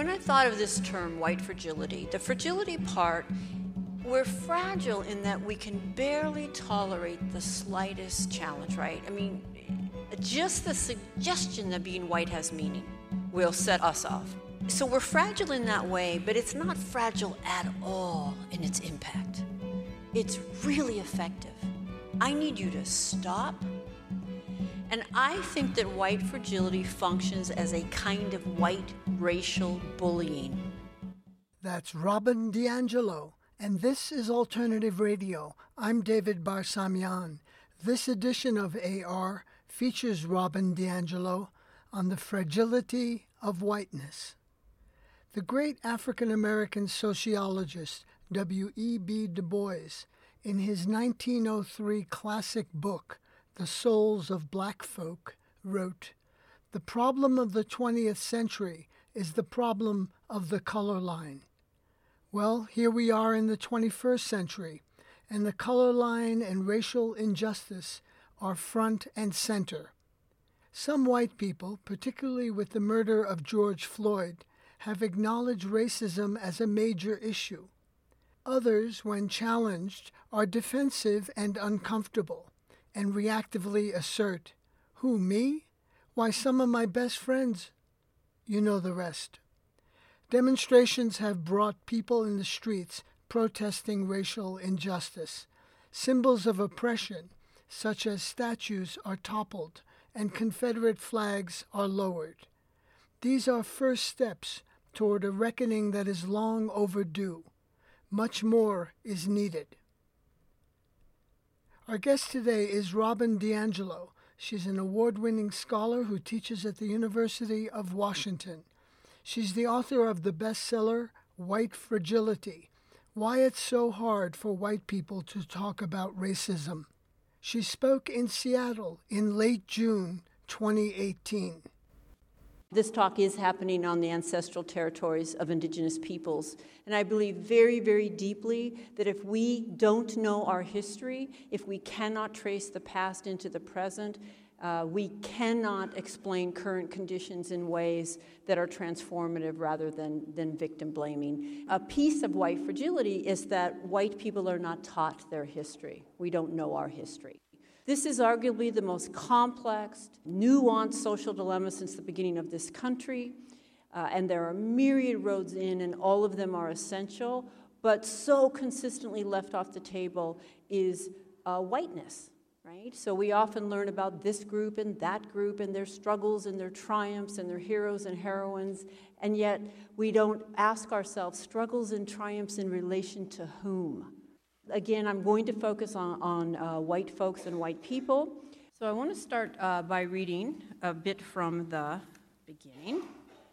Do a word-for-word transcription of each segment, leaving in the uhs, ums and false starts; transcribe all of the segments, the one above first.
When I thought of this term, white fragility, the fragility part, we're fragile in that we can barely tolerate the slightest challenge, right? I mean, just the suggestion that being white has meaning will set us off. So we're fragile in that way, but it's not fragile at all in its impact. It's really effective. I need you to stop. And I think that white fragility functions as a kind of white racial bullying. That's Robin DiAngelo, and this is Alternative Radio. I'm David Barsamian. This edition of A R features Robin DiAngelo on the fragility of whiteness. The great African-American sociologist W E B Du Bois, in his nineteen oh three classic book, The Souls of Black Folk, wrote, "The problem of the twentieth century is the problem of the color line." Well, here we are in the twenty-first century, and the color line and racial injustice are front and center. Some white people, particularly with the murder of George Floyd, have acknowledged racism as a major issue. Others, when challenged, are defensive and uncomfortable, and reactively assert, "Who, me? Why, some of my best friends." You know the rest. Demonstrations have brought people in the streets protesting racial injustice. Symbols of oppression, such as statues, are toppled, and Confederate flags are lowered. These are first steps toward a reckoning that is long overdue. Much more is needed. Our guest today is Robin DiAngelo. She's an award-winning scholar who teaches at the University of Washington. She's the author of the bestseller, White Fragility: Why It's So Hard for White People to Talk About Racism. She spoke in Seattle in late June twenty eighteen. This talk is happening on the ancestral territories of Indigenous peoples, and I believe very, very deeply that if we don't know our history, if we cannot trace the past into the present, uh, we cannot explain current conditions in ways that are transformative rather than, than victim blaming. A piece of white fragility is that white people are not taught their history. We don't know our history. This is arguably the most complex, nuanced social dilemma since the beginning of this country, uh, and there are myriad roads in, and all of them are essential, but so consistently left off the table is uh, whiteness, right? So we often learn about this group and that group and their struggles and their triumphs and their heroes and heroines, and yet we don't ask ourselves struggles and triumphs in relation to whom? Again, I'm going to focus on, on uh, white folks and white people. So I want to start uh, by reading a bit from the beginning.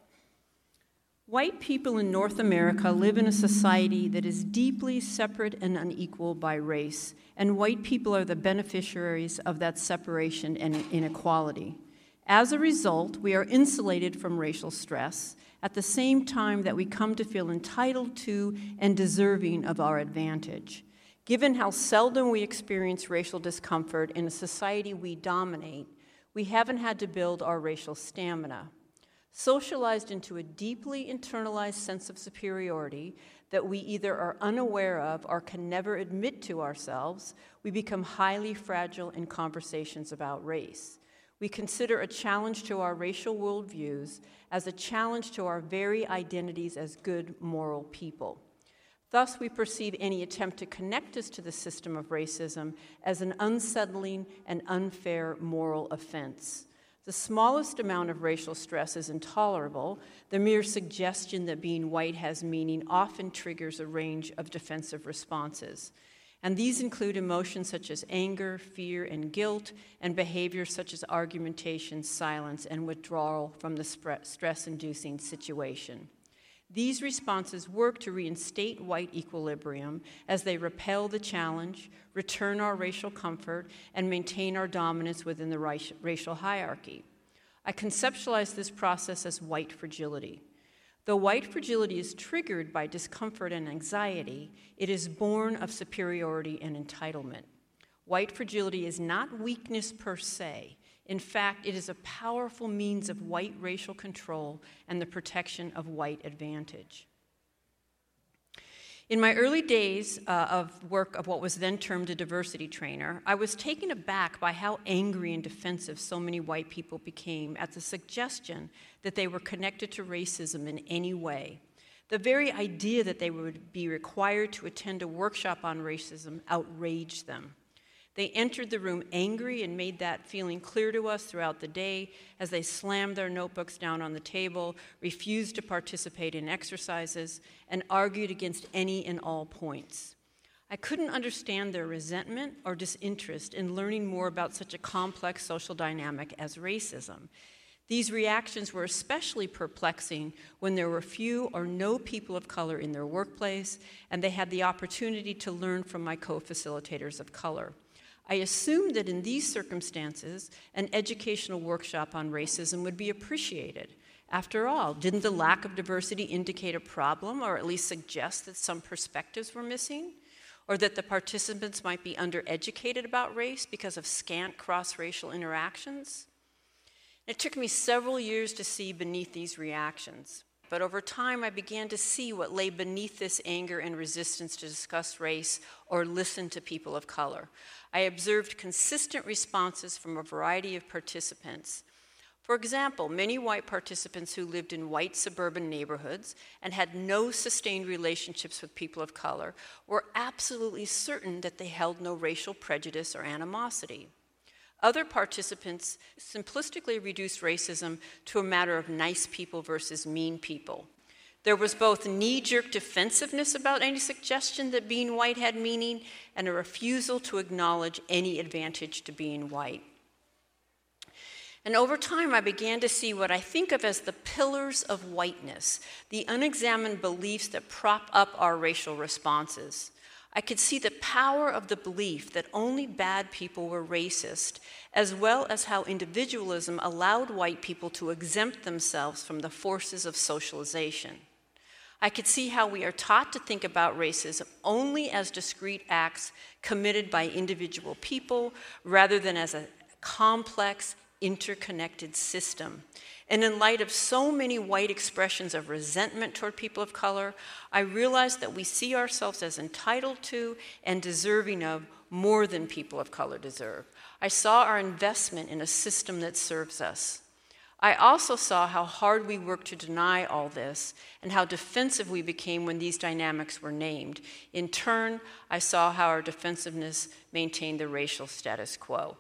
White people in North America live in a society that is deeply separate and unequal by race, and white people are the beneficiaries of that separation and inequality. As a result, we are insulated from racial stress at the same time that we come to feel entitled to and deserving of our advantage. Given how seldom we experience racial discomfort in a society we dominate, we haven't had to build our racial stamina. Socialized into a deeply internalized sense of superiority that we either are unaware of or can never admit to ourselves, we become highly fragile in conversations about race. We consider a challenge to our racial worldviews as a challenge to our very identities as good moral people. Thus, we perceive any attempt to connect us to the system of racism as an unsettling and unfair moral offense. The smallest amount of racial stress is intolerable. The mere suggestion that being white has meaning often triggers a range of defensive responses. And these include emotions such as anger, fear, and guilt, and behaviors such as argumentation, silence, and withdrawal from the stress-inducing situation. These responses work to reinstate white equilibrium as they repel the challenge, return our racial comfort, and maintain our dominance within the racial hierarchy. I conceptualize this process as white fragility. Though white fragility is triggered by discomfort and anxiety, it is born of superiority and entitlement. White fragility is not weakness per se. In fact, it is a powerful means of white racial control and the protection of white advantage. In my early days uh, of work of what was then termed a diversity trainer, I was taken aback by how angry and defensive so many white people became at the suggestion that they were connected to racism in any way. The very idea that they would be required to attend a workshop on racism outraged them. They entered the room angry and made that feeling clear to us throughout the day as they slammed their notebooks down on the table, refused to participate in exercises, and argued against any and all points. I couldn't understand their resentment or disinterest in learning more about such a complex social dynamic as racism. These reactions were especially perplexing when there were few or no people of color in their workplace, and they had the opportunity to learn from my co-facilitators of color. I assumed that in these circumstances, an educational workshop on racism would be appreciated. After all, didn't the lack of diversity indicate a problem, or at least suggest that some perspectives were missing? Or that the participants might be undereducated about race because of scant cross-racial interactions? It took me several years to see beneath these reactions. But over time, I began to see what lay beneath this anger and resistance to discuss race or listen to people of color. I observed consistent responses from a variety of participants. For example, many white participants who lived in white suburban neighborhoods and had no sustained relationships with people of color were absolutely certain that they held no racial prejudice or animosity. Other participants simplistically reduced racism to a matter of nice people versus mean people. There was both knee-jerk defensiveness about any suggestion that being white had meaning and a refusal to acknowledge any advantage to being white. And over time, I began to see what I think of as the pillars of whiteness, the unexamined beliefs that prop up our racial responses. I could see the power of the belief that only bad people were racist, as well as how individualism allowed white people to exempt themselves from the forces of socialization. I could see how we are taught to think about racism only as discrete acts committed by individual people, rather than as a complex, interconnected system. And in light of so many white expressions of resentment toward people of color, I realized that we see ourselves as entitled to and deserving of more than people of color deserve. I saw our investment in a system that serves us. I also saw how hard we worked to deny all this and how defensive we became when these dynamics were named. In turn, I saw how our defensiveness maintained the racial status quo.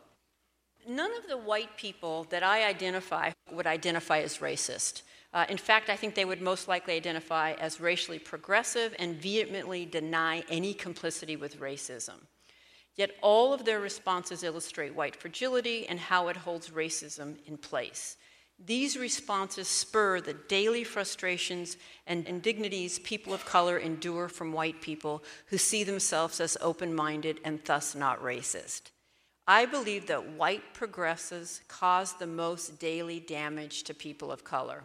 None of the white people that I identify would identify as racist. Uh, in fact, I think they would most likely identify as racially progressive and vehemently deny any complicity with racism. Yet all of their responses illustrate white fragility and how it holds racism in place. These responses spur the daily frustrations and indignities people of color endure from white people who see themselves as open-minded and thus not racist. I believe that white progressives cause the most daily damage to people of color.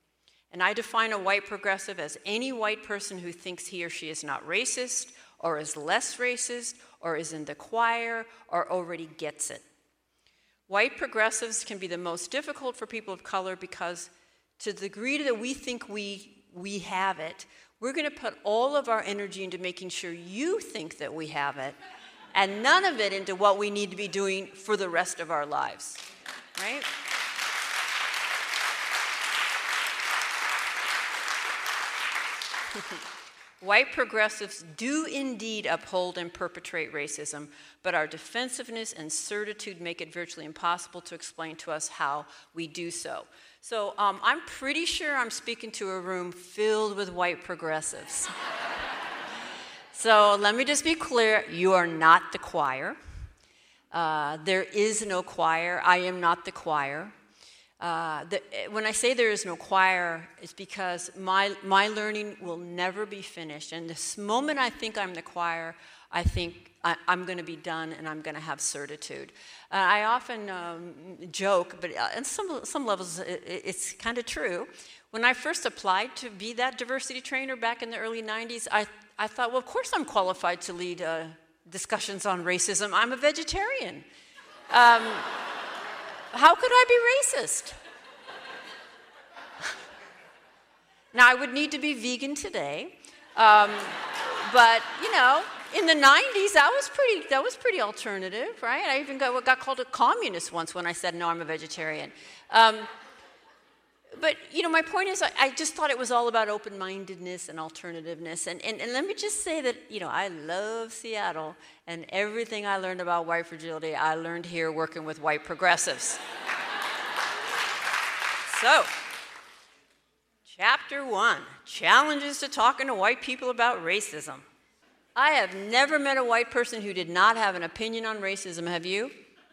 And I define a white progressive as any white person who thinks he or she is not racist, or is less racist, or is in the choir, or already gets it. White progressives can be the most difficult for people of color because to the degree that we think we, we have it, we're going to put all of our energy into making sure you think that we have it, and none of it into what we need to be doing for the rest of our lives, right? White progressives do indeed uphold and perpetrate racism, but our defensiveness and certitude make it virtually impossible to explain to us how we do so. So um, I'm pretty sure I'm speaking to a room filled with white progressives. So let me just be clear, you are not the choir. Uh, there is no choir. I am not the choir. Uh, the, when I say there is no choir, it's because my, my learning will never be finished. And this moment I think I'm the choir, I think I, I'm going to be done and I'm going to have certitude. Uh, I often um, joke, but on some, some levels it, it's kind of true. When I first applied to be that diversity trainer back in the early nineties, I, I thought, well, of course I'm qualified to lead uh, discussions on racism. I'm a vegetarian. Um, How could I be racist? Now, I would need to be vegan today, um, but, you know, in the nineties, that was pretty, that was pretty alternative, right? I even got, got called a communist once when I said, no, I'm a vegetarian. Um, but, you know, my point is, I, I just thought it was all about open-mindedness and alternativeness. And, and, and let me just say that, you know, I love Seattle, and everything I learned about white fragility, I learned here working with white progressives. So, chapter one, challenges to talking to white people about racism. I have never met a white person who did not have an opinion on racism, have you?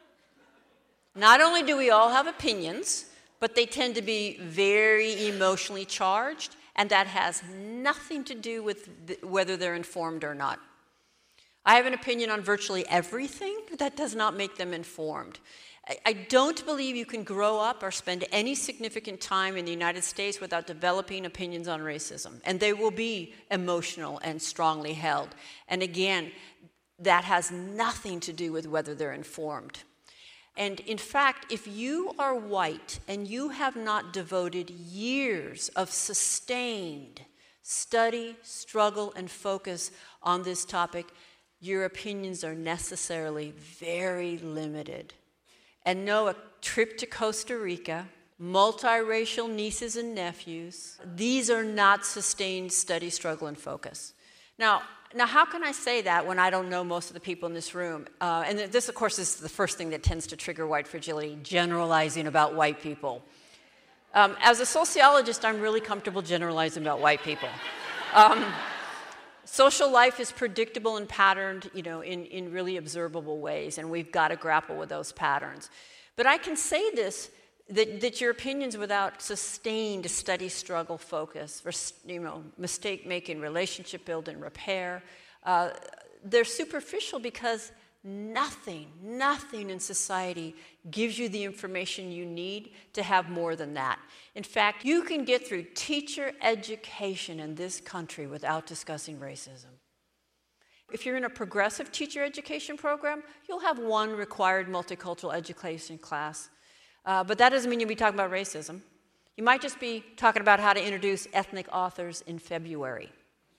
Not only do we all have opinions, but they tend to be very emotionally charged, and that has nothing to do with th- whether they're informed or not. I have an opinion on virtually everything, but that does not make them informed. I, I don't believe you can grow up or spend any significant time in the United States without developing opinions on racism, and they will be emotional and strongly held. And again, that has nothing to do with whether they're informed. And in fact, if you are white and you have not devoted years of sustained study, struggle, and focus on this topic, your opinions are necessarily very limited. And no, a trip to Costa Rica, multiracial nieces and nephews, these are not sustained study, struggle, and focus. Now, Now, how can I say that when I don't know most of the people in this room? Uh, and this, of course, is the first thing that tends to trigger white fragility, generalizing about white people. Um, as a sociologist, I'm really comfortable generalizing about white people. Um, social life is predictable and patterned, you know, in, in really observable ways, and we've got to grapple with those patterns. But I can say this, That, that your opinions without sustained study, struggle, focus, for, you know, mistake-making, relationship building, repair, uh, they're superficial because nothing, nothing in society gives you the information you need to have more than that. In fact, you can get through teacher education in this country without discussing racism. If you're in a progressive teacher education program, you'll have one required multicultural education class. Uh, but that doesn't mean you'll be talking about racism. You might just be talking about how to introduce ethnic authors in February.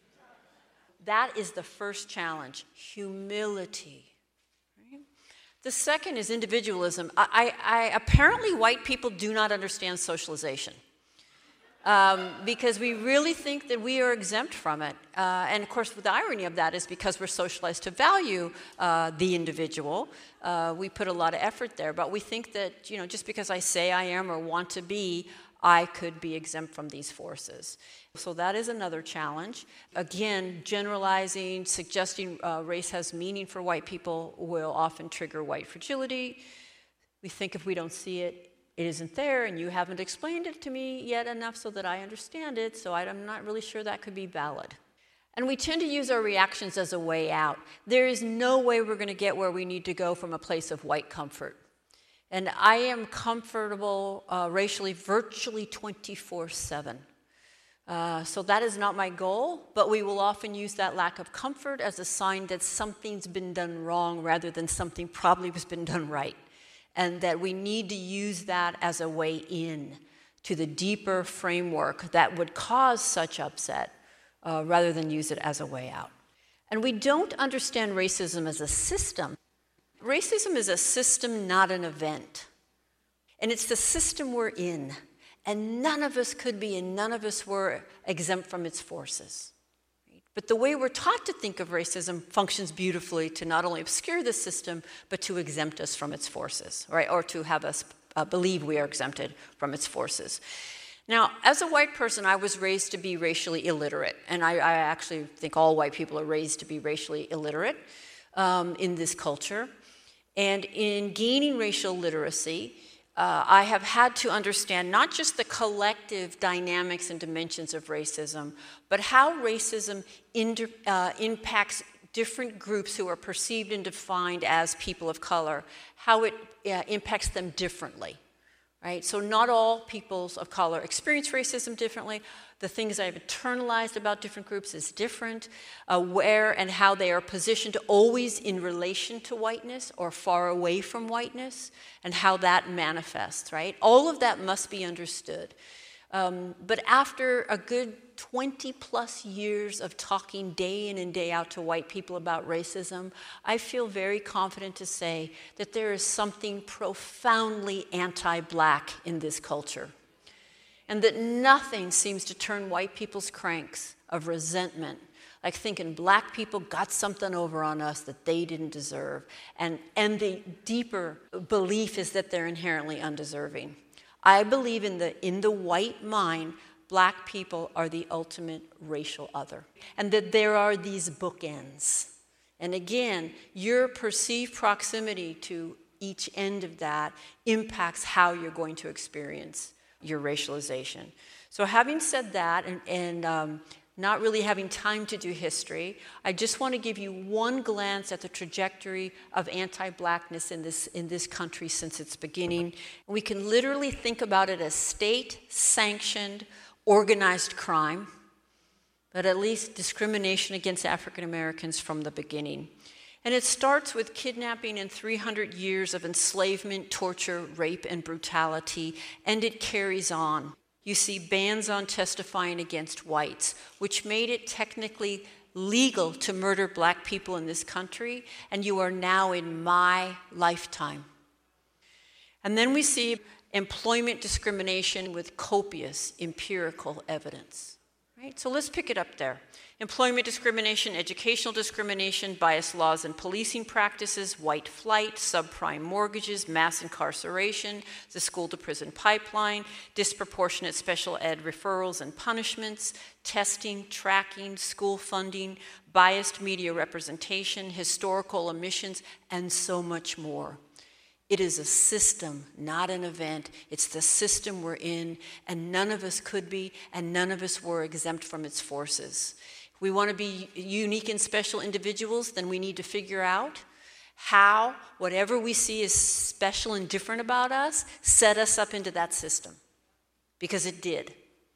That is the first challenge, humility. Right? The second is individualism. I, I, I, apparently white people do not understand socialization. Um, because we really think that we are exempt from it. Uh, and of course, the irony of that is because we're socialized to value uh, the individual, uh, we put a lot of effort there. But we think that, you know, just because I say I am or want to be, I could be exempt from these forces. So that is another challenge. Again, generalizing, suggesting uh, race has meaning for white people will often trigger white fragility. We think if we don't see it, it isn't there, and you haven't explained it to me yet enough so that I understand it, so I'm not really sure that could be valid. And we tend to use our reactions as a way out. There is no way we're going to get where we need to go from a place of white comfort. And I am comfortable uh, racially virtually twenty-four seven. Uh, so that is not my goal, but we will often use that lack of comfort as a sign that something's been done wrong rather than something probably has been done right. And that we need to use that as a way in to the deeper framework that would cause such upset uh, rather than use it as a way out. And we don't understand racism as a system. Racism is a system, not an event. And it's the system we're in. And none of us could be, and none of us were exempt from its forces. But the way we're taught to think of racism functions beautifully to not only obscure the system, but to exempt us from its forces, right? Or to have us uh, believe we are exempted from its forces. Now, as a white person, I was raised to be racially illiterate. And I, I actually think all white people are raised to be racially illiterate um, in this culture. And in gaining racial literacy, Uh, I have had to understand not just the collective dynamics and dimensions of racism, but how racism inter, uh, impacts different groups who are perceived and defined as people of color, how it uh, impacts them differently, right? So not all peoples of color experience racism differently. The things I've internalized about different groups is different. Uh, where and how they are positioned always in relation to whiteness or far away from whiteness, and how that manifests, right? All of that must be understood. Um, but after a good twenty plus years of talking day in and day out to white people about racism, I feel very confident to say that there is something profoundly anti-black in this culture. And that nothing seems to turn white people's cranks of resentment, like thinking black people got something over on us that they didn't deserve. And, and the deeper belief is that they're inherently undeserving. I believe in the, in the white mind, black people are the ultimate racial other, and that there are these bookends. And again, your perceived proximity to each end of that impacts how you're going to experience your racialization. So having said that, and, and um, not really having time to do history, I just want to give you one glance at the trajectory of anti-blackness in this, in this country since its beginning. We can literally think about it as state-sanctioned, organized crime, but at least discrimination against African Americans from the beginning. And it starts with kidnapping and three hundred years of enslavement, torture, rape, and brutality, and it carries on. You see bans on testifying against whites, which made it technically legal to murder black people in this country, and you are now in my lifetime. And then we see employment discrimination with copious empirical evidence. Right? So let's pick it up there. Employment discrimination, educational discrimination, biased laws and policing practices, white flight, subprime mortgages, mass incarceration, the school-to-prison pipeline, disproportionate special ed referrals and punishments, testing, tracking, school funding, biased media representation, historical omissions, and so much more. It is a system, not an event. It's the system we're in, and none of us could be, and none of us were exempt from its forces. If we want to be unique and special individuals, then we need to figure out how whatever we see is special and different about us set us up into that system, because it did.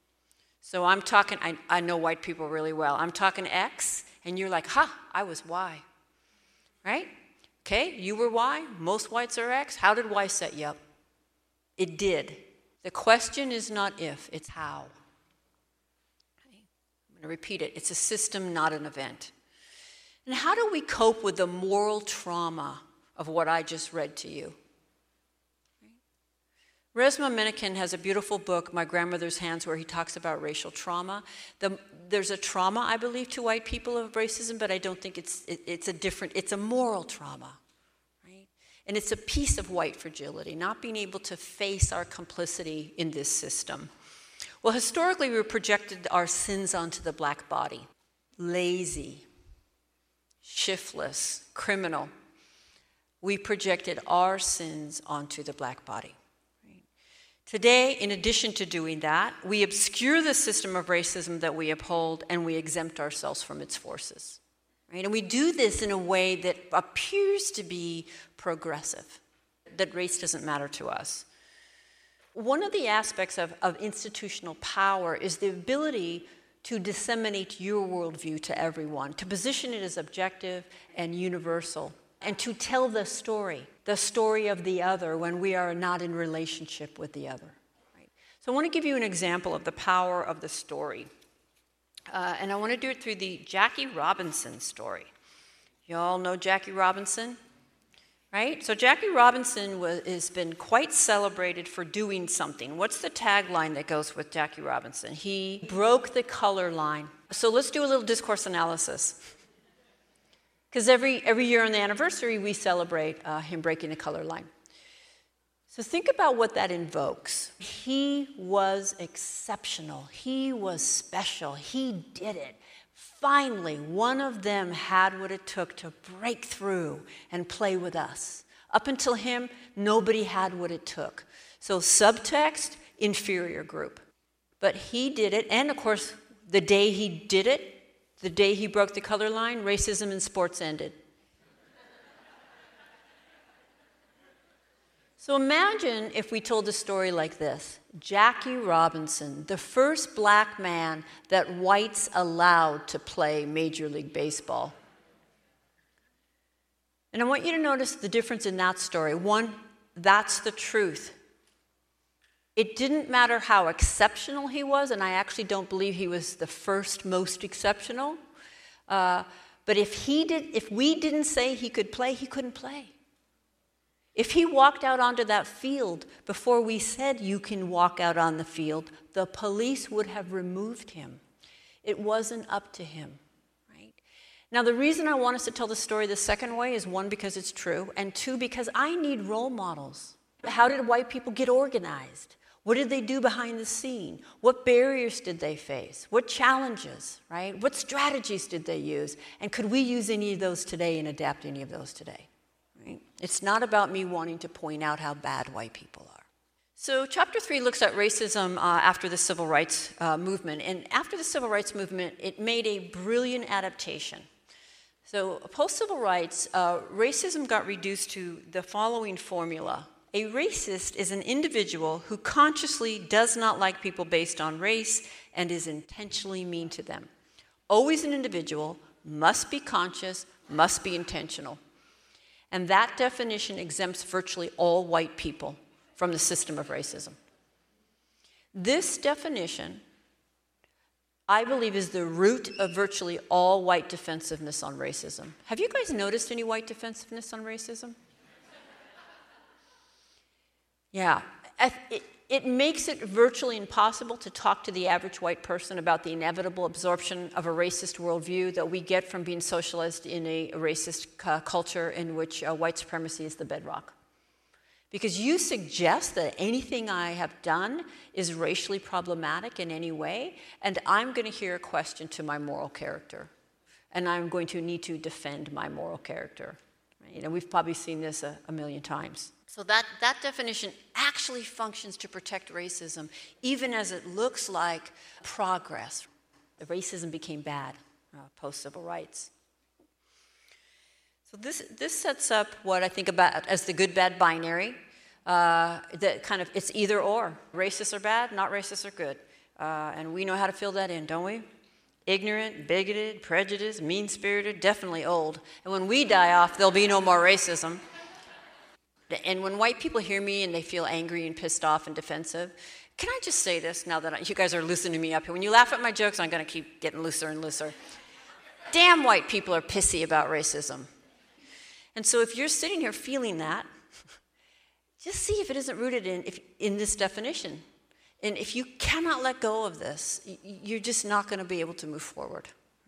So I'm talking, I, I know white people really well. I'm talking X, and you're like, ha, I was Y, right? Okay, you were Y, most whites are X. How did Y set you up? It did. The question is not if, it's how. Okay. I'm going to repeat it. It's a system, not an event. And how do we cope with the moral trauma of what I just read to you? Resmaa Menakem has a beautiful book, My Grandmother's Hands, where he talks about racial trauma. The, there's a trauma, I believe, to white people of racism, but I don't think it's, it, it's a different, it's a moral trauma, right? And it's a piece of white fragility, not being able to face our complicity in this system. Well, historically, we projected our sins onto the black body. Lazy, shiftless, criminal. We projected our sins onto the black body. Today, in addition to doing that, we obscure the system of racism that we uphold, and we exempt ourselves from its forces. Right? And we do this in a way that appears to be progressive, that race doesn't matter to us. One of the aspects of, of institutional power is the ability to disseminate your worldview to everyone, to position it as objective and universal, and to tell the story, the story of the other when we are not in relationship with the other. Right? So I want to give you an example of the power of the story. Uh, and I want to do it through the Jackie Robinson story. You all know Jackie Robinson, right? So Jackie Robinson was, has been quite celebrated for doing something. What's the tagline that goes with Jackie Robinson? He broke the color line. So let's do a little discourse analysis. Because every, every year on the anniversary, we celebrate uh, him breaking the color line. So think about what that invokes. He was exceptional. He was special. He did it. Finally, one of them had what it took to break through and play with us. Up until him, nobody had what it took. So subtext, inferior group. But he did it, and of course, the day he did it, the day he broke the color line, racism in sports ended. So imagine if we told a story like this. Jackie Robinson, the first black man that whites allowed to play Major League Baseball. And I want you to notice the difference in that story. One, that's the truth. It didn't matter how exceptional he was, and I actually don't believe he was the first most exceptional. Uh, but if he did, if we didn't say he could play, he couldn't play. If he walked out onto that field before we said you can walk out on the field, the police would have removed him. It wasn't up to him. Right? Now, the reason I want us to tell the story the second way is, one, because it's true, and two, because I need role models. How did white people get organized? What did they do behind the scene? What barriers did they face? What challenges, right? What strategies did they use? And could we use any of those today and adapt any of those today? Right? It's not about me wanting to point out how bad white people are. So chapter three looks at racism uh, after the civil rights uh, movement. And after the civil rights movement, it made a brilliant adaptation. So post-civil rights, uh, racism got reduced to the following formula. A racist is an individual who consciously does not like people based on race and is intentionally mean to them. Always an individual, must be conscious, must be intentional. And that definition exempts virtually all white people from the system of racism. This definition, I believe, is the root of virtually all white defensiveness on racism. Have you guys noticed any white defensiveness on racism? Yeah, it, it makes it virtually impossible to talk to the average white person about the inevitable absorption of a racist worldview that we get from being socialized in a racist uh, culture in which uh, white supremacy is the bedrock. Because you suggest that anything I have done is racially problematic in any way, and I'm going to hear a question to my moral character, and I'm going to need to defend my moral character. Right? And we've probably seen this a, a million times. So that, that definition actually functions to protect racism, even as it looks like progress. The racism became bad uh, post-civil rights. So this, this sets up what I think about as the good-bad binary. Uh, that kind of, it's either or. Racists are bad, not racists are good. Uh, and we know how to fill that in, don't we? Ignorant, bigoted, prejudiced, mean-spirited, definitely old. And when we die off, there'll be no more racism. And when white people hear me and they feel angry and pissed off and defensive, can I just say this now that I, you guys are loosening me up here? When you laugh at my jokes, I'm going to keep getting looser and looser. Damn white people are pissy about racism. And so if you're sitting here feeling that, just see if it isn't rooted in, if, in this definition. And if you cannot let go of this, you're just not going to be able to move forward.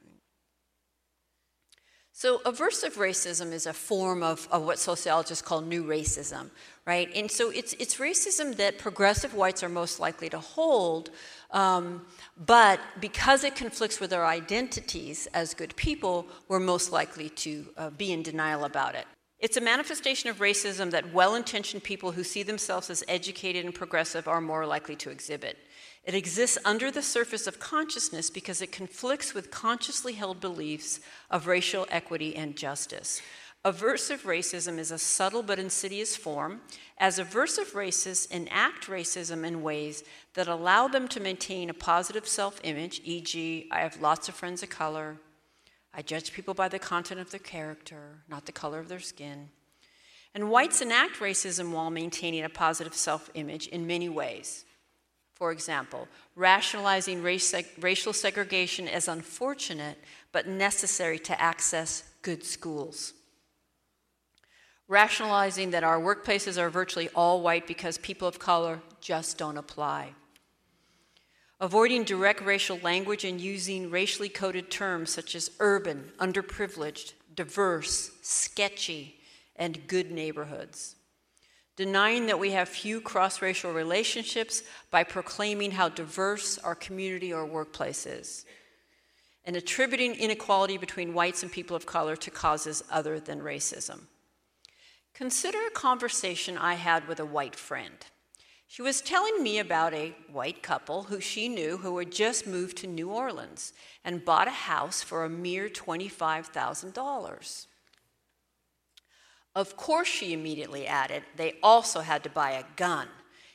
So aversive racism is a form of, of what sociologists call new racism, right? And so it's, it's racism that progressive whites are most likely to hold, um, but because it conflicts with our identities as good people, we're most likely to uh, be in denial about it. It's a manifestation of racism that well-intentioned people who see themselves as educated and progressive are more likely to exhibit. It exists under the surface of consciousness because it conflicts with consciously held beliefs of racial equity and justice. Aversive racism is a subtle but insidious form, as aversive racists enact racism in ways that allow them to maintain a positive self-image, for example, I have lots of friends of color, I judge people by the content of their character, not the color of their skin. And whites enact racism while maintaining a positive self-image in many ways. For example, rationalizing race seg- racial segregation as unfortunate but necessary to access good schools. Rationalizing that our workplaces are virtually all white because people of color just don't apply. Avoiding direct racial language and using racially coded terms such as urban, underprivileged, diverse, sketchy, and good neighborhoods. Denying that we have few cross-racial relationships by proclaiming how diverse our community or workplace is. And attributing inequality between whites and people of color to causes other than racism. Consider a conversation I had with a white friend. She was telling me about a white couple who she knew who had just moved to New Orleans and bought a house for a mere twenty-five thousand dollars. Of course, she immediately added, they also had to buy a gun.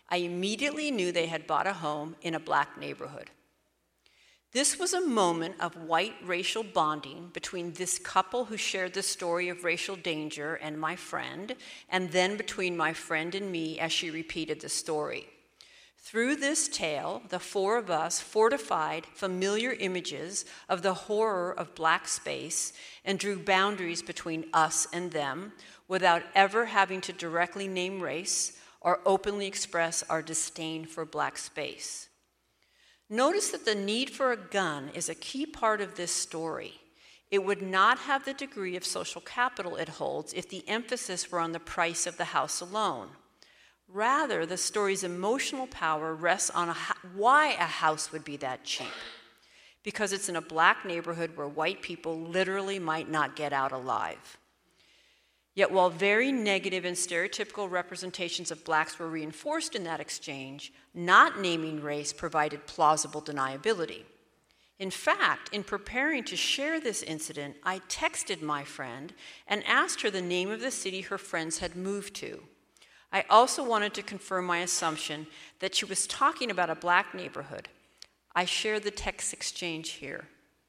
I immediately knew they had bought a home in a black neighborhood. This was a moment of white racial bonding between this couple who shared the story of racial danger and my friend, and then between my friend and me as she repeated the story. Through this tale, the four of us fortified familiar images of the horror of black space and drew boundaries between us and them without ever having to directly name race or openly express our disdain for black space. Notice that the need for a gun is a key part of this story. It would not have the degree of social capital it holds if the emphasis were on the price of the house alone. Rather, the story's emotional power rests on a, why a house would be that cheap. Because it's in a black neighborhood where white people literally might not get out alive. Yet while very negative and stereotypical representations of blacks were reinforced in that exchange, not naming race provided plausible deniability. In fact, in preparing to share this incident, I texted my friend and asked her the name of the city her friends had moved to. I also wanted to confirm my assumption that she was talking about a black neighborhood. I share the text exchange here.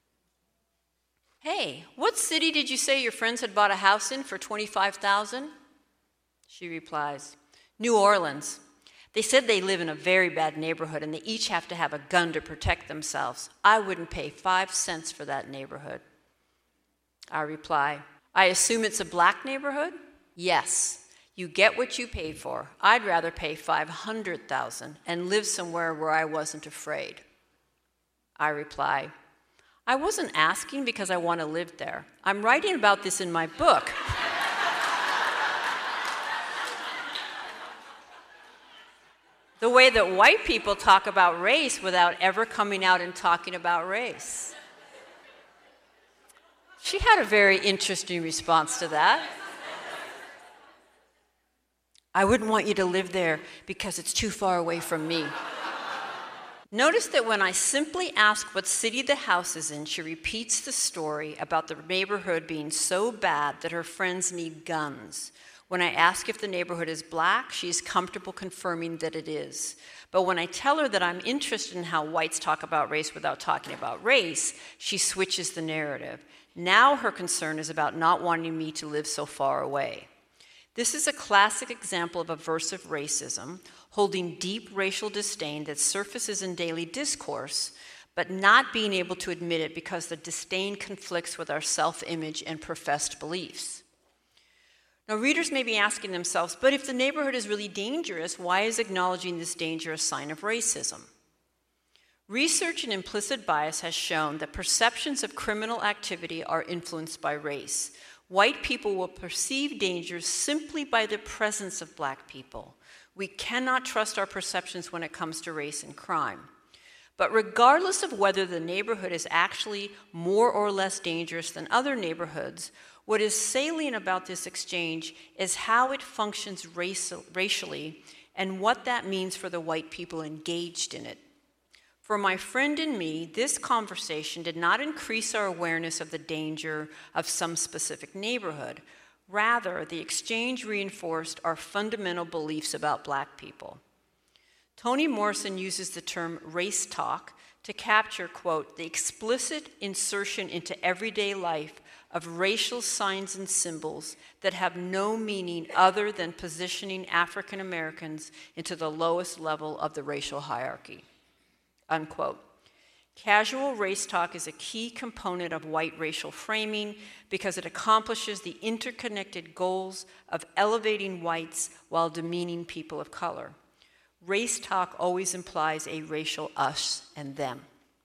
Hey, what city did you say your friends had bought a house in for twenty-five thousand dollars? She replies, New Orleans. They said they live in a very bad neighborhood and they each have to have a gun to protect themselves. I wouldn't pay five cents for that neighborhood. I reply, I assume it's a black neighborhood? Yes. You get what you pay for. I'd rather pay five hundred thousand dollars and live somewhere where I wasn't afraid. I reply, I wasn't asking because I want to live there. I'm writing about this in my book. The way that white people talk about race without ever coming out and talking about race. She had a very interesting response to that. I wouldn't want you to live there because it's too far away from me. Notice that when I simply ask what city the house is in, she repeats the story about the neighborhood being so bad that her friends need guns. When I ask if the neighborhood is black, she is comfortable confirming that it is. But when I tell her that I'm interested in how whites talk about race without talking about race, she switches the narrative. Now her concern is about not wanting me to live so far away. This is a classic example of aversive racism, holding deep racial disdain that surfaces in daily discourse, but not being able to admit it because the disdain conflicts with our self-image and professed beliefs. Now, readers may be asking themselves, but if the neighborhood is really dangerous, why is acknowledging this danger a sign of racism? Research in implicit bias has shown that perceptions of criminal activity are influenced by race. White people will perceive dangers simply by the presence of black people. We cannot trust our perceptions when it comes to race and crime. But regardless of whether the neighborhood is actually more or less dangerous than other neighborhoods, what is salient about this exchange is how it functions racial, racially and what that means for the white people engaged in it. For my friend and me, this conversation did not increase our awareness of the danger of some specific neighborhood. Rather, the exchange reinforced our fundamental beliefs about black people. Toni Morrison uses the term race talk to capture, quote, the explicit insertion into everyday life of racial signs and symbols that have no meaning other than positioning African Americans into the lowest level of the racial hierarchy, unquote. Casual race talk is a key component of white racial framing because it accomplishes the interconnected goals of elevating whites while demeaning people of color. Race talk always implies a racial us and them.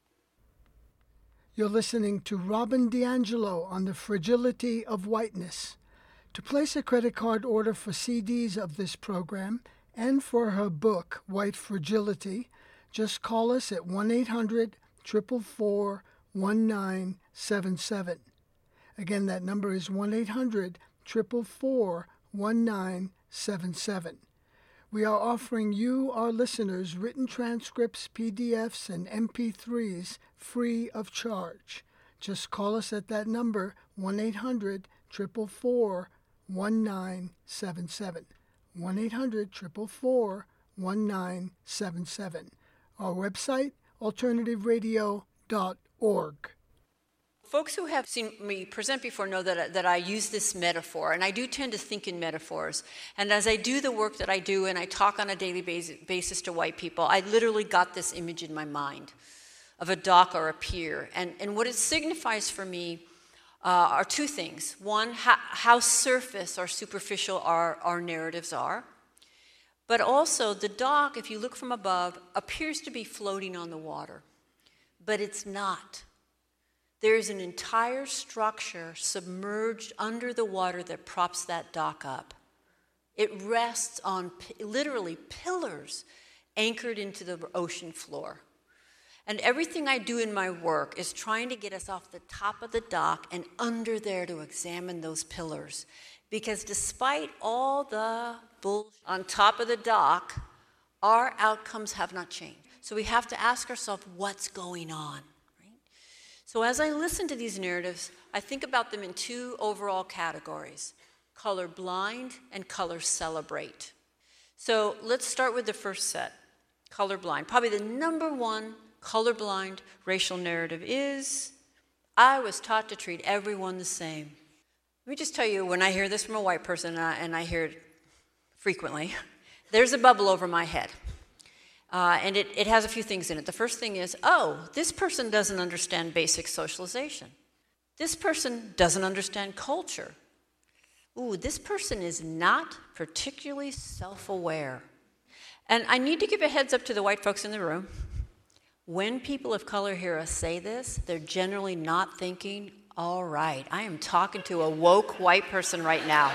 You're listening to Robin DiAngelo on the fragility of whiteness. To place a credit card order for C Ds of this program and for her book, White Fragility, just call us at one eight hundred, four four four, one nine seven seven. Again, that number is one eight hundred, four four four, one nine seven seven. We are offering you, our listeners, written transcripts, P D Fs, and M P threes free of charge. Just call us at that number, one eight hundred, four four four, one nine seven seven. one eight hundred, four four four, one nine seven seven. Our website, alternative radio dot org. Folks who have seen me present before know that, that I use this metaphor, and I do tend to think in metaphors. And as I do the work that I do and I talk on a daily basis to white people, I literally got this image in my mind of a dock or a pier. And, and what it signifies for me uh, are two things. One, how, how surface or superficial our, our narratives are. But also, the dock, if you look from above, appears to be floating on the water. But it's not. There's an entire structure submerged under the water that props that dock up. It rests on literally pillars anchored into the ocean floor. And everything I do in my work is trying to get us off the top of the dock and under there to examine those pillars. Because despite all the bullshit on top of the dock, our outcomes have not changed. So we have to ask ourselves, what's going on? So as I listen to these narratives, I think about them in two overall categories, color blind and color celebrate. So let's start with the first set, color blind. Probably the number one colorblind racial narrative is, I was taught to treat everyone the same. Let me just tell you, when I hear this from a white person, and I, and I hear it frequently, there's a bubble over my head. Uh, and it, it has a few things in it. The first thing is, oh, this person doesn't understand basic socialization. This person doesn't understand culture. Ooh, this person is not particularly self-aware. And I need to give a heads up to the white folks in the room. When people of color hear us say this, they're generally not thinking, all right, I am talking to a woke white person right now.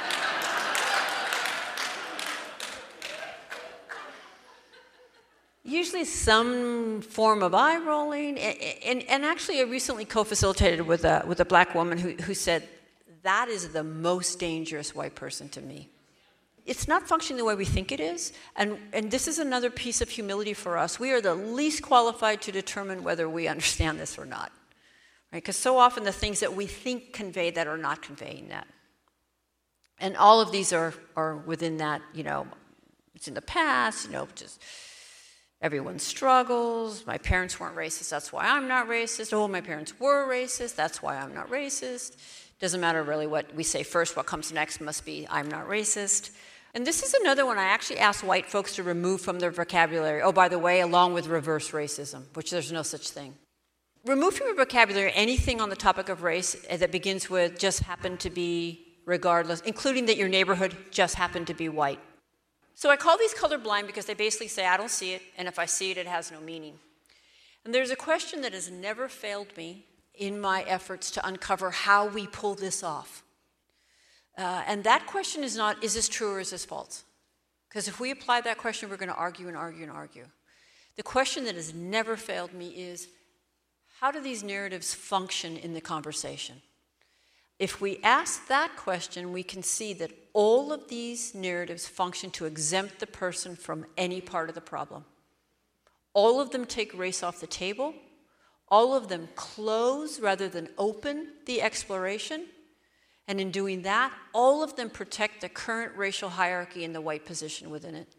Usually some form of eye rolling, and, and, and actually I recently co-facilitated with a, with a black woman who, who said, that is the most dangerous white person to me. It's not functioning the way we think it is, and, and this is another piece of humility for us. We are the least qualified to determine whether we understand this or not, right? Because so often the things that we think convey that are not conveying that. And all of these are, are within that, you know, it's in the past, you know, just... Everyone struggles. My parents weren't racist, that's why I'm not racist. Oh, my parents were racist, that's why I'm not racist. Doesn't matter really what we say first, what comes next must be I'm not racist. And this is another one I actually asked white folks to remove from their vocabulary. Oh, by the way, along with reverse racism, which there's no such thing. Remove from your vocabulary anything on the topic of race that begins with just happen to be regardless, including that your neighborhood just happened to be white. So I call these colorblind because they basically say, I don't see it, and if I see it, it has no meaning. And there's a question that has never failed me in my efforts to uncover how we pull this off. Uh, and that question is not, is this true or is this false? Because if we apply that question, we're going to argue and argue and argue. The question that has never failed me is, how do these narratives function in the conversation? If we ask that question, we can see that all of these narratives function to exempt the person from any part of the problem. All of them take race off the table. All of them close rather than open the exploration. And in doing that, all of them protect the current racial hierarchy and the white position within it.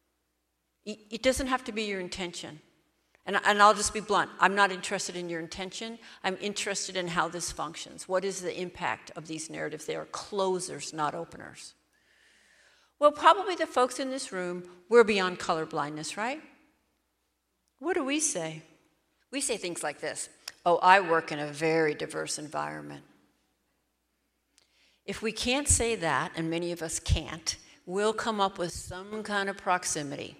It doesn't have to be your intention. And, and I'll just be blunt. I'm not interested in your intention. I'm interested in how this functions. What is the impact of these narratives? They are closers, not openers. Well, probably the folks in this room, we're beyond colorblindness, right? What do we say? We say things like this. Oh, I work in a very diverse environment. If we can't say that, and many of us can't, we'll come up with some kind of proximity.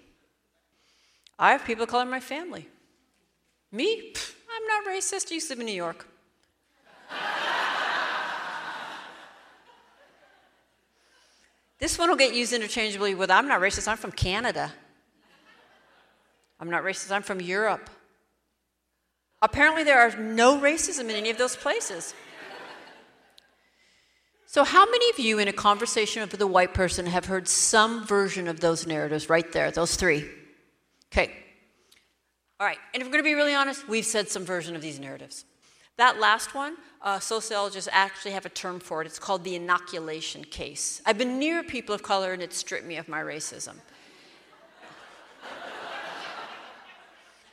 I have people of color in my family. Me? Pff, I'm not racist. I used to live in New York. This one will get used interchangeably with, I'm not racist, I'm from Canada. I'm not racist, I'm from Europe. Apparently there are no racism in any of those places. So how many of you in a conversation with a white person have heard some version of those narratives right there, those three? Okay. All right, and if we're going to be really honest, we've said some version of these narratives. That last one, uh, sociologists actually have a term for it. It's called the inoculation case. I've been near people of color and it stripped me of my racism.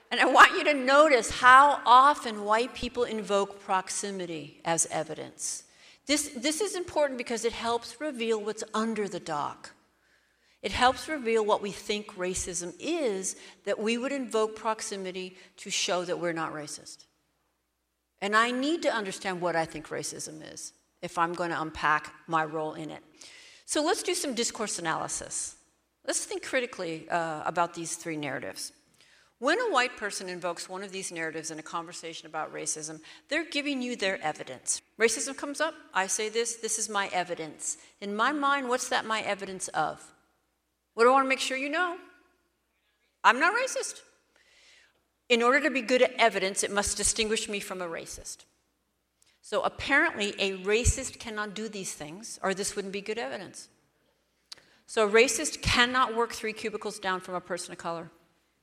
And I want you to notice how often white people invoke proximity as evidence. This, this is important because it helps reveal what's under the dock. It helps reveal what we think racism is, that we would invoke proximity to show that we're not racist. And I need to understand what I think racism is if I'm going to unpack my role in it. So let's do some discourse analysis. Let's think critically uh, about these three narratives. When a white person invokes one of these narratives in a conversation about racism, they're giving you their evidence. Racism comes up, I say this, this is my evidence. In my mind, what's that my evidence of? What do I want to make sure you know? I'm not racist. In order to be good at evidence, it must distinguish me from a racist. So apparently, a racist cannot do these things, or this wouldn't be good evidence. So a racist cannot work three cubicles down from a person of color.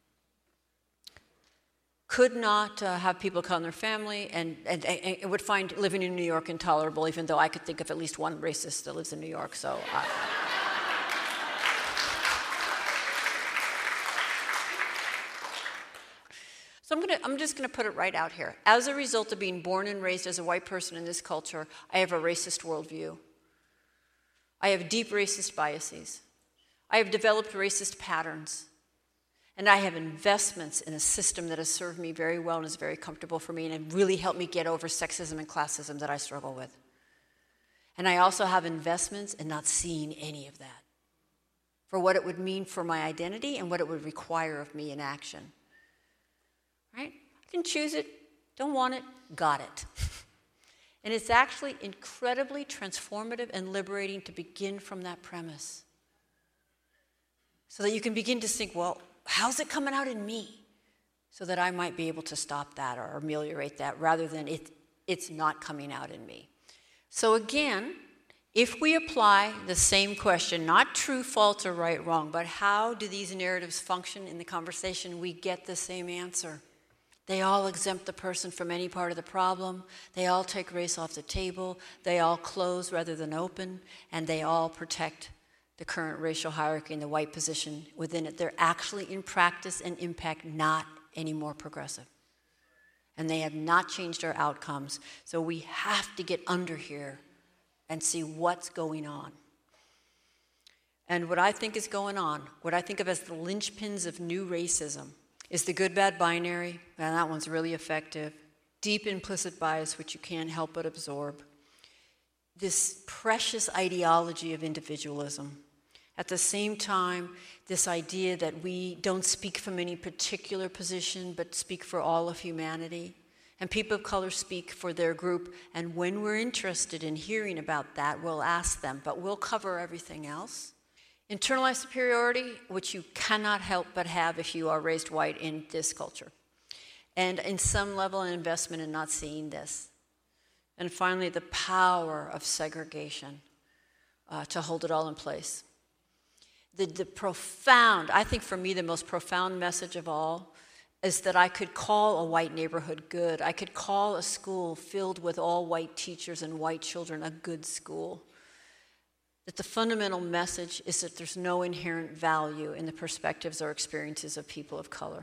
Could not uh, have people come in their family, and, and, and would find living in New York intolerable, even though I could think of at least one racist that lives in New York. So. I, So I'm, gonna, I'm just going to put it right out here. As a result of being born and raised as a white person in this culture, I have a racist worldview. I have deep racist biases. I have developed racist patterns. And I have investments in a system that has served me very well and is very comfortable for me and have really helped me get over sexism and classism that I struggle with. And I also have investments in not seeing any of that, for what it would mean for my identity and what it would require of me in action. Right? I didn't choose it, don't want it, got it. And it's actually incredibly transformative and liberating to begin from that premise. So that you can begin to think, well, how's it coming out in me? So that I might be able to stop that or ameliorate that rather than it, it's not coming out in me. So again, if we apply the same question, not true, false, or right, wrong, but how do these narratives function in the conversation, we get the same answer. They all exempt the person from any part of the problem. They all take race off the table. They all close rather than open. And they all protect the current racial hierarchy and the white position within it. They're actually, in practice and impact, not any more progressive. And they have not changed our outcomes. So we have to get under here and see what's going on. And what I think is going on, what I think of as the linchpins of new racism, is the good-bad binary, and that one's really effective. Deep implicit bias, which you can't help but absorb. This precious ideology of individualism. At the same time, this idea that we don't speak from any particular position, but speak for all of humanity. And people of color speak for their group, and when we're interested in hearing about that, we'll ask them, but we'll cover everything else. Internalized superiority, which you cannot help but have if you are raised white in this culture. And in some level, an investment in not seeing this. And finally, the power of segregation uh, to hold it all in place. The, the profound, I think for me, the most profound message of all is that I could call a white neighborhood good. I could call a school filled with all white teachers and white children a good school. That the fundamental message is that there's no inherent value in the perspectives or experiences of people of color.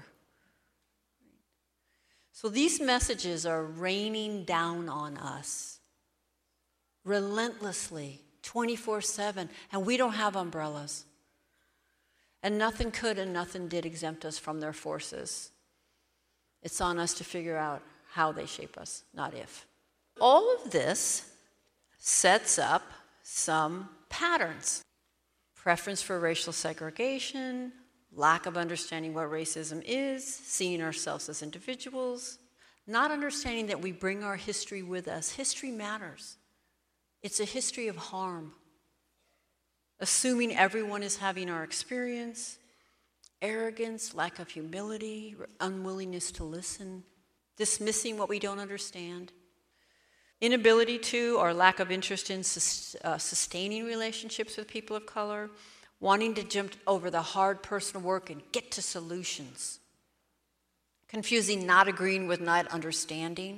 So these messages are raining down on us relentlessly, twenty-four seven, and we don't have umbrellas. And nothing could and nothing did exempt us from their forces. It's on us to figure out how they shape us, not if. All of this sets up some patterns. Preference for racial segregation, lack of understanding what racism is, seeing ourselves as individuals, not understanding that we bring our history with us. History matters. It's a history of harm. Assuming everyone is having our experience, arrogance, lack of humility, unwillingness to listen, dismissing what we don't understand. Inability to or lack of interest in sus- uh, sustaining relationships with people of color, wanting to jump over the hard personal work and get to solutions. Confusing not agreeing with not understanding.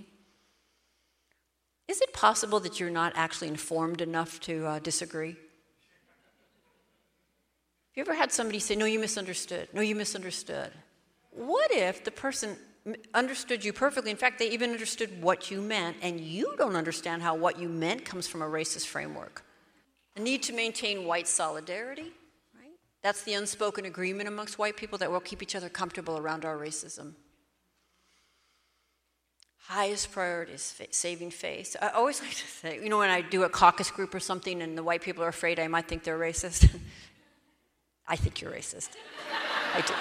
Is it possible that you're not actually informed enough to uh, disagree? Have you ever had somebody say, no, you misunderstood, no, you misunderstood? what if the person understood you perfectly? In fact, they even understood what you meant, and you don't understand how what you meant comes from a racist framework. The need to maintain white solidarity, right? That's the unspoken agreement amongst white people that we'll keep each other comfortable around our racism. Highest priority is fa- saving face. I always like to say, you know, when I do a caucus group or something and the white people are afraid I might think they're racist, I think you're racist. I do.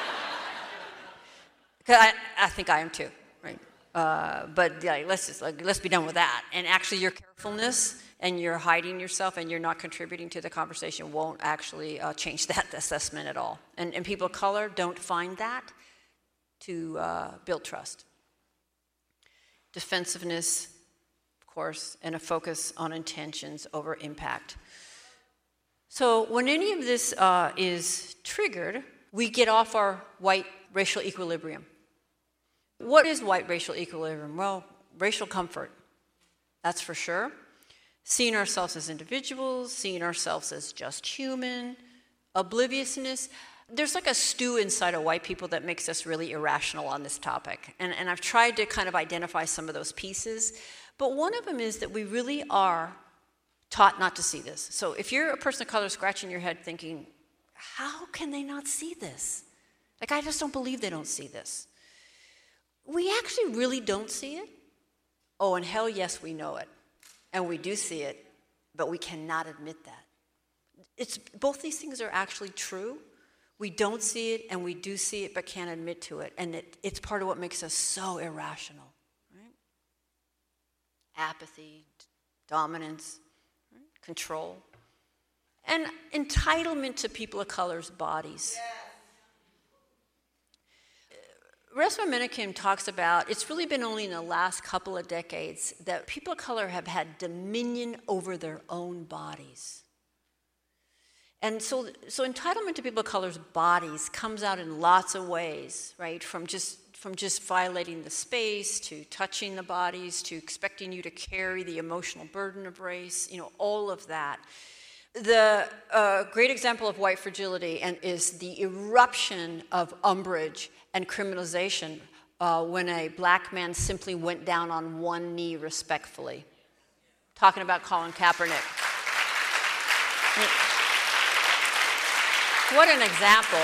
I, I think I am too, right? Uh, but yeah, let's just like, let's be done with that. And actually, your carefulness and your hiding yourself and you're not contributing to the conversation won't actually uh, change that assessment at all. And, and people of color don't find that to uh, build trust. Defensiveness, of course, and a focus on intentions over impact. So when any of this uh, is triggered, we get off our white racial equilibrium. What is white racial equilibrium? Well, racial comfort, that's for sure. Seeing ourselves as individuals, seeing ourselves as just human, obliviousness. There's like a stew inside of white people that makes us really irrational on this topic. And, and I've tried to kind of identify some of those pieces. But one of them is that we really are taught not to see this. So if you're a person of color scratching your head thinking, how can they not see this? Like, I just don't believe they don't see this. We actually really don't see it. Oh, and hell yes, we know it. And we do see it, but we cannot admit that. It's, both these things are actually true. We don't see it, and we do see it, but can't admit to it. And it, it's part of what makes us so irrational, right? Apathy, dominance, right? Control, and entitlement to people of color's bodies. Yes. Resmaa Menakem talks about, it's really been only in the last couple of decades that people of color have had dominion over their own bodies. And so, so entitlement to people of color's bodies comes out in lots of ways, right? From just, from just violating the space, to touching the bodies, to expecting you to carry the emotional burden of race, you know, all of that. The uh, great example of white fragility and is the eruption of umbrage and criminalization uh, when a black man simply went down on one knee respectfully. Talking about Colin Kaepernick. What an example.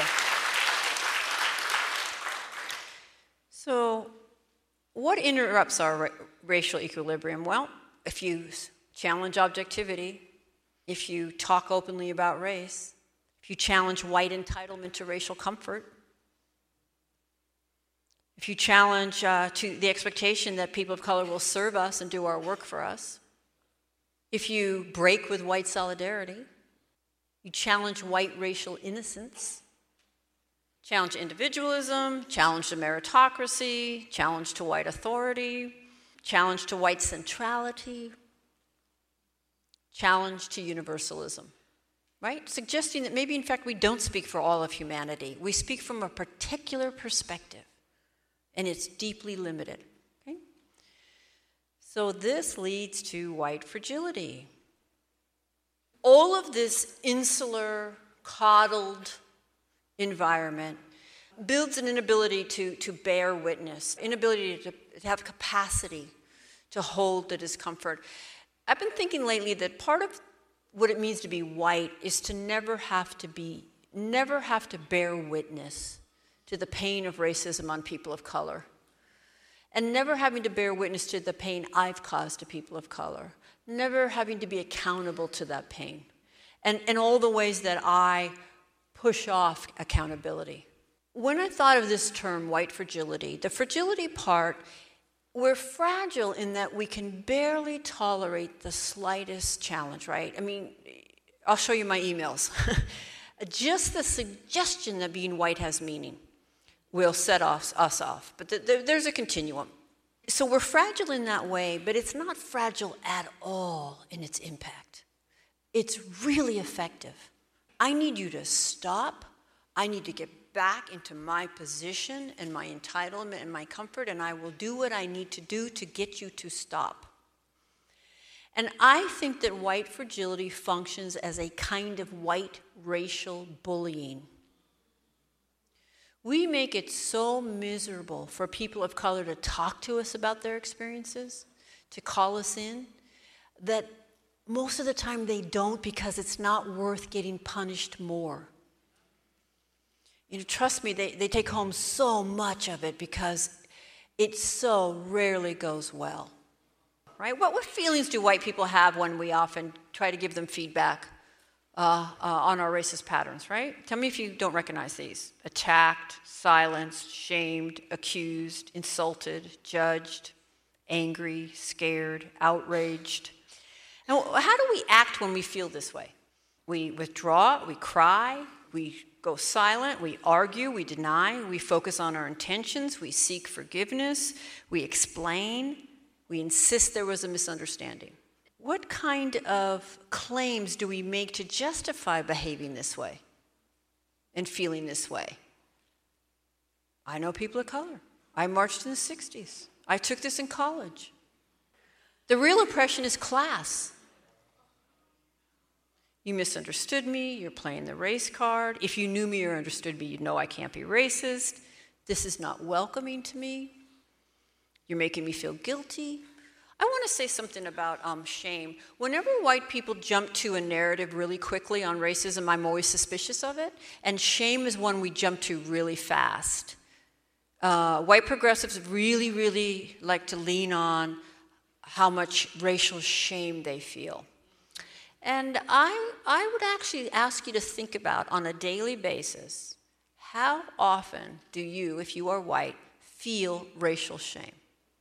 So, what interrupts our ra- racial equilibrium? Well, if you challenge objectivity, if you talk openly about race, if you challenge white entitlement to racial comfort, if you challenge uh, to the expectation that people of color will serve us and do our work for us, if you break with white solidarity, you challenge white racial innocence, challenge individualism, challenge to meritocracy, challenge to white authority, challenge to white centrality, challenge to universalism, right? Suggesting that maybe, in fact, we don't speak for all of humanity. We speak from a particular perspective, and it's deeply limited. Okay? So this leads to white fragility. All of this insular, coddled environment builds an inability to, to bear witness, inability to, to have capacity to hold the discomfort. I've been thinking lately that part of what it means to be white is to never have to be, never have to bear witness to the pain of racism on people of color, and never having to bear witness to the pain I've caused to people of color, never having to be accountable to that pain, and, and all the ways that I push off accountability. When I thought of this term, white fragility, the fragility part, we're fragile in that we can barely tolerate the slightest challenge, right? I mean, I'll show you my emails. Just the suggestion that being white has meaning will set off, us off. But th- th- there's a continuum. So we're fragile in that way, but it's not fragile at all in its impact. It's really effective. I need you to stop. I need to get back into my position and my entitlement and my comfort, and I will do what I need to do to get you to stop. And I think that white fragility functions as a kind of white racial bullying. We make it so miserable for people of color to talk to us about their experiences, to call us in, that most of the time they don't because it's not worth getting punished more. You know, trust me, they, they take home so much of it because it so rarely goes well. Right? What, what feelings do white people have when we often try to give them feedback uh, uh, on our racist patterns, right? Tell me if you don't recognize these. Attacked, silenced, shamed, accused, insulted, judged, angry, scared, outraged. And how do we act when we feel this way? We withdraw, we cry, we go silent, we argue, we deny, we focus on our intentions, we seek forgiveness, we explain, we insist there was a misunderstanding. What kind of claims do we make to justify behaving this way and feeling this way? I know people of color. I marched in the sixties. I took this in college. The real oppression is class. You misunderstood me, you're playing the race card. If you knew me or understood me, you'd know I can't be racist. This is not welcoming to me. You're making me feel guilty. I want to say something about um, shame. Whenever white people jump to a narrative really quickly on racism, I'm always suspicious of it. And shame is one we jump to really fast. Uh, white progressives really, really like to lean on how much racial shame they feel. And I, I would actually ask you to think about, on a daily basis, how often do you, if you are white, feel racial shame?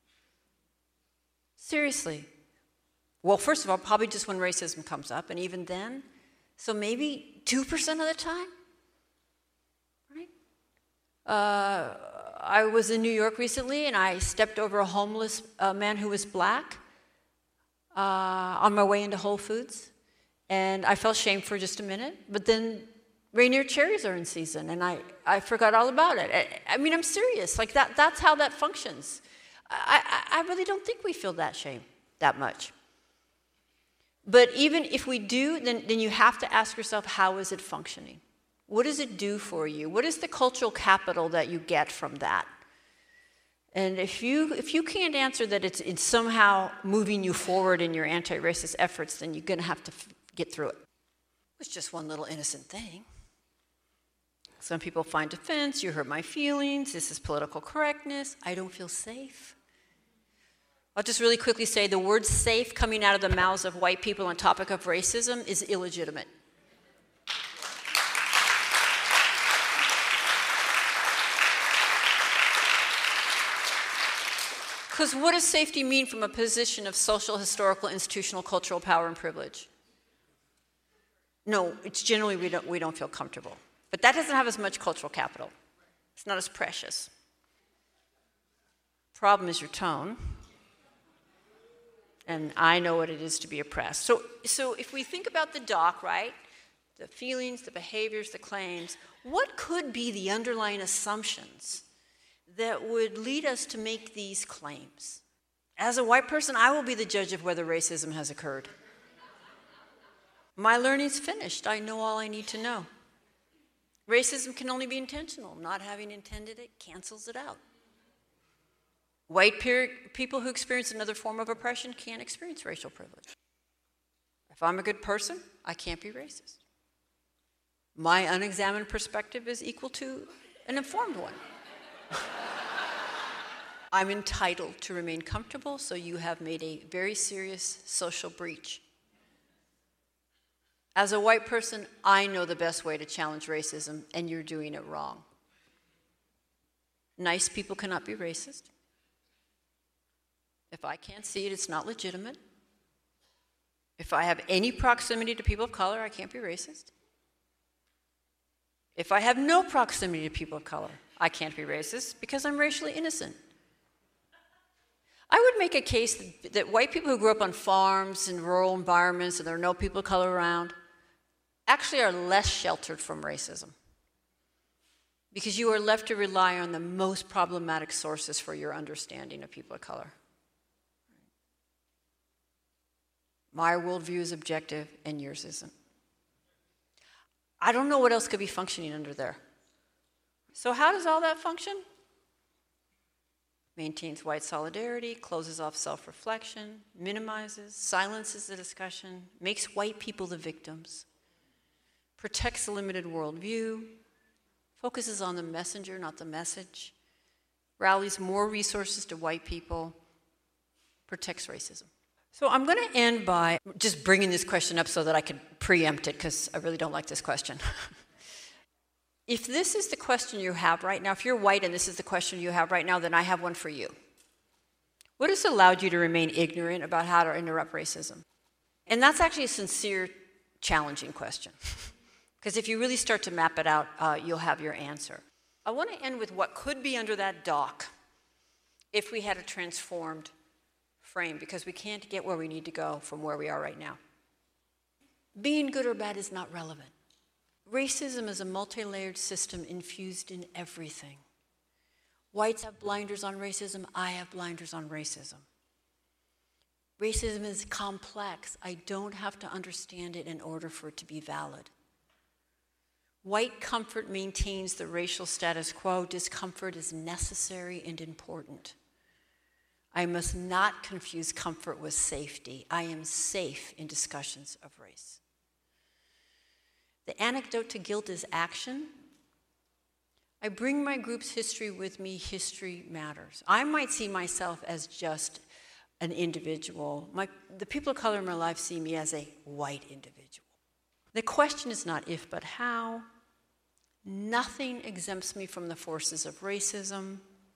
Seriously. Well, first of all, probably just when racism comes up, and even then. So maybe two percent of the time, right? Uh, I was in New York recently, and I stepped over a homeless uh, man who was black uh, on my way into Whole Foods. And I felt shame for just a minute, but then Rainier cherries are in season, and I, I forgot all about it. I, I mean, I'm serious. Like, that, that's how that functions. I, I, I really don't think we feel that shame that much. But even if we do, then, then you have to ask yourself, how is it functioning? What does it do for you? What is the cultural capital that you get from that? And if you, if you can't answer that it's, it's somehow moving you forward in your anti-racist efforts, then you're going to have to f- get through it. It's just one little innocent thing. Some people find offense, you hurt my feelings, this is political correctness, I don't feel safe. I'll just really quickly say the word safe coming out of the mouths of white people on topic of racism is illegitimate. Because what does safety mean from a position of social, historical, institutional, cultural power and privilege? No, it's generally we don't, we don't feel comfortable. But that doesn't have as much cultural capital. It's not as precious. Problem is your tone. And I know what it is to be oppressed. So, so if we think about the doc, right? The feelings, the behaviors, the claims, what could be the underlying assumptions that would lead us to make these claims? As a white person, I will be the judge of whether racism has occurred. My learning's finished. I know all I need to know. Racism can only be intentional. Not having intended it cancels it out. White peer, people who experience another form of oppression can't experience racial privilege. If I'm a good person, I can't be racist. My unexamined perspective is equal to an informed one. I'm entitled to remain comfortable, so you have made a very serious social breach. As a white person, I know the best way to challenge racism, and you're doing it wrong. Nice people cannot be racist. If I can't see it, it's not legitimate. If I have any proximity to people of color, I can't be racist. If I have no proximity to people of color, I can't be racist because I'm racially innocent. I would make a case that, that white people who grew up on farms in rural environments and there are no people of color around actually are less sheltered from racism because you are left to rely on the most problematic sources for your understanding of people of color. My worldview is objective and yours isn't. I don't know what else could be functioning under there. So how does all that function? Maintains white solidarity, closes off self-reflection, minimizes, silences the discussion, makes white people the victims, protects a limited worldview, focuses on the messenger, not the message, rallies more resources to white people, protects racism. So I'm going to end by just bringing this question up so that I can preempt it, because I really don't like this question. If this is the question you have right now, if you're white and this is the question you have right now, then I have one for you. What has allowed you to remain ignorant about how to interrupt racism? And that's actually a sincere, challenging question. Because if you really start to map it out, uh, you'll have your answer. I want to end with what could be under that dock if we had a transformed frame, because we can't get where we need to go from where we are right now. Being good or bad is not relevant. Racism is a multi-layered system infused in everything. Whites have blinders on racism. I have blinders on racism. Racism is complex. I don't have to understand it in order for it to be valid. White comfort maintains the racial status quo. Discomfort is necessary and important. I must not confuse comfort with safety. I am safe in discussions of race. The antidote to guilt is action. I bring my group's history with me. History matters. I might see myself as just an individual. My, the people of color in my life see me as a white individual. The question is not if, but how. Nothing exempts me from the forces of racism.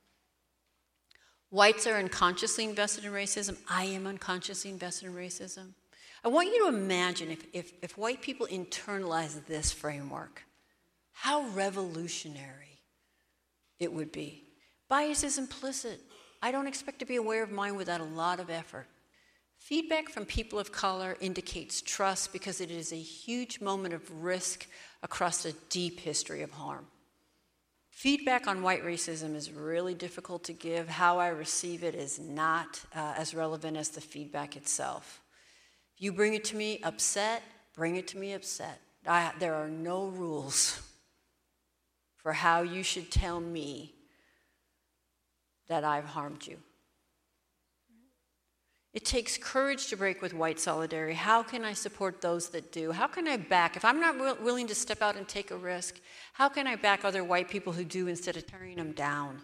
Whites are unconsciously invested in racism. I am unconsciously invested in racism. I want you to imagine if, if, if white people internalize this framework, how revolutionary it would be. Bias is implicit. I don't expect to be aware of mine without a lot of effort. Feedback from people of color indicates trust because it is a huge moment of risk across a deep history of harm. Feedback on white racism is really difficult to give. How I receive it is not uh, as relevant as the feedback itself. If you bring it to me upset, bring it to me upset. I, there are no rules for how you should tell me that I've harmed you. It takes courage to break with white solidarity. How can I support those that do? How can I back? If I'm not will, willing to step out and take a risk, how can I back other white people who do instead of tearing them down?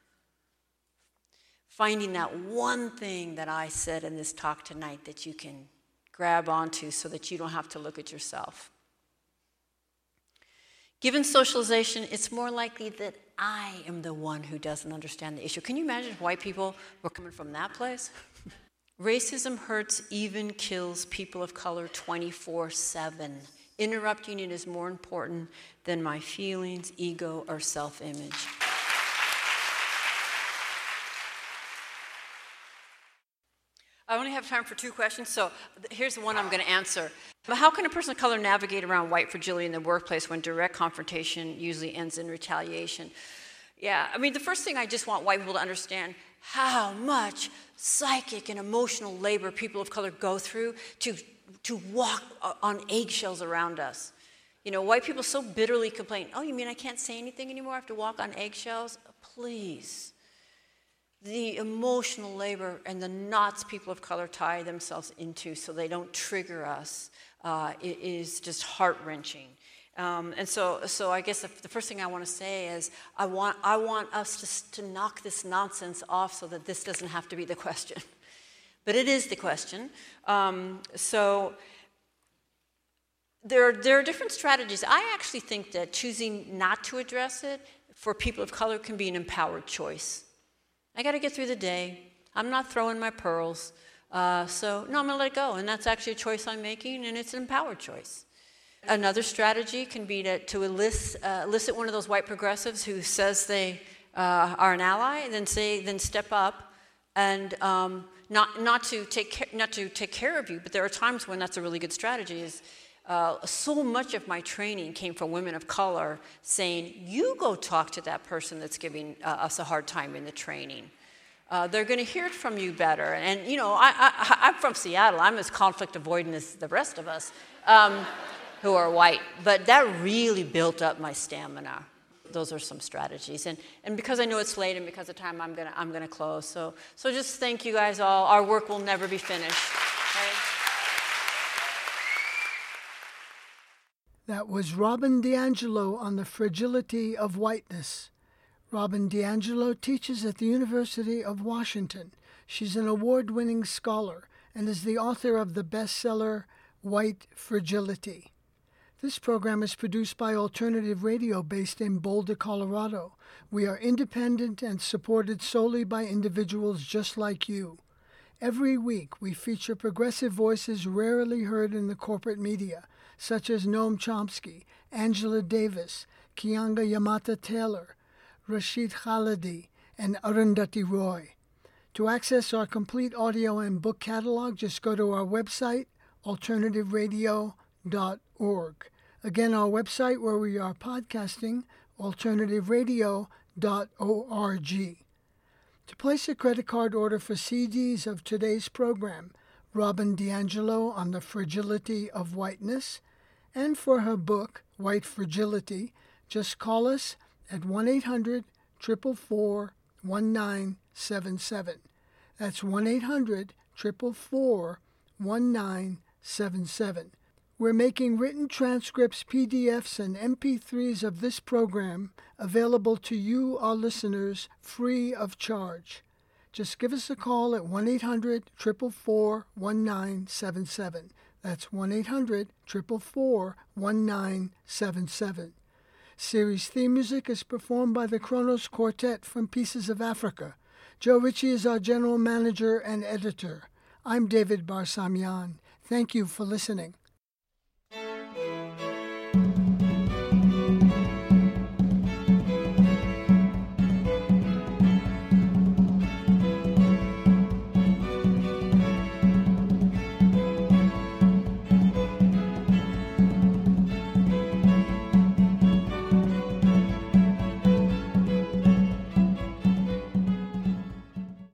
Finding that one thing that I said in this talk tonight that you can grab onto so that you don't have to look at yourself. Given socialization, it's more likely that I am the one who doesn't understand the issue. Can you imagine if white people were coming from that place? Racism hurts, even kills people of color twenty-four seven. Interrupting it is more important than my feelings, ego, or self-image. I only have time for two questions, so here's the one I'm going to answer. But how can a person of color navigate around white fragility in the workplace when direct confrontation usually ends in retaliation? Yeah, I mean, the first thing I just want white people to understand how much psychic and emotional labor people of color go through to, to walk on eggshells around us. You know, white people so bitterly complain, oh, you mean I can't say anything anymore? I have to walk on eggshells? Please. The emotional labor and the knots people of color tie themselves into so they don't trigger us uh, it is just heart-wrenching. Um, and so, so I guess the, the first thing I want to say is I want, I want us to, to knock this nonsense off so that this doesn't have to be the question. But it is the question. Um, so there are, there are different strategies. I actually think that choosing not to address it for people of color can be an empowered choice. I got to get through the day. I'm not throwing my pearls. Uh, so, no, I'm going to let it go. And that's actually a choice I'm making, and it's an empowered choice. Another strategy can be to, to elicit, uh, elicit one of those white progressives who says they uh, are an ally, and then say, then step up, and um, not not to take care, not to take care of you. But there are times when that's a really good strategy. Is uh, so much of my training came from women of color saying, "You go talk to that person that's giving uh, us a hard time in the training. Uh, they're going to hear it from you better." And you know, I, I, I'm from Seattle. I'm as conflict avoidant as the rest of us. Um, who are white, but that really built up my stamina. those are some strategies. And, and because I know it's late and because of time, I'm gonna, I'm gonna close. So, so just thank you guys all. Our work will never be finished. Okay? That was Robin DiAngelo on the fragility of whiteness. Robin DiAngelo teaches at the University of Washington. She's an award-winning scholar and is the author of the bestseller White Fragility. This program is produced by Alternative Radio based in Boulder, Colorado. We are independent and supported solely by individuals just like you. Every week we feature progressive voices rarely heard in the corporate media, such as Noam Chomsky, Angela Davis, Keeanga Yamata Taylor, Rashid Khalidi, and Arundhati Roy. To access our complete audio and book catalog, just go to our website, alternative radio dot org. Again, our website where we are podcasting, alternative radio dot org. To place a credit card order for C Ds of today's program, Robin DiAngelo on the Fragility of Whiteness, and for her book, White Fragility, just call us at one eight hundred, four four four, one nine seven seven. That's one eight hundred, four four four, one nine seven seven. We're making written transcripts, P D Fs, and M P threes of this program available to you, our listeners, free of charge. Just give us a call at one eight hundred, four four four, one nine seven seven. That's one eight hundred, four four four, one nine seven seven. Series theme music is performed by the Kronos Quartet from Pieces of Africa. Joe Ritchie is our general manager and editor. I'm David Barsamian. Thank you for listening.